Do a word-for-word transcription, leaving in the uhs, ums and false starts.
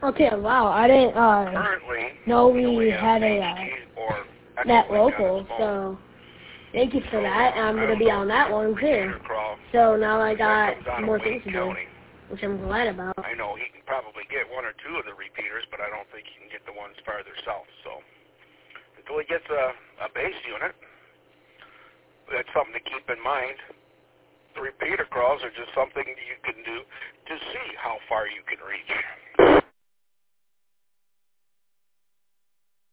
Okay, wow, I didn't uh, Currently, know we only had a H T or uh, net Echo Link local, on its phone. so thank you for So, that. uh, I'm I going to don't be know on if that the one too. repeater crawl, So now I that got comes out of more Wayne things to do, County. which I'm glad about. I know he can probably get one or two of the repeaters, but I don't think he can get the ones farther south. So until he gets a, a base unit, that's something to keep in mind. The repeater crawls are just something you can do to see how far you can reach.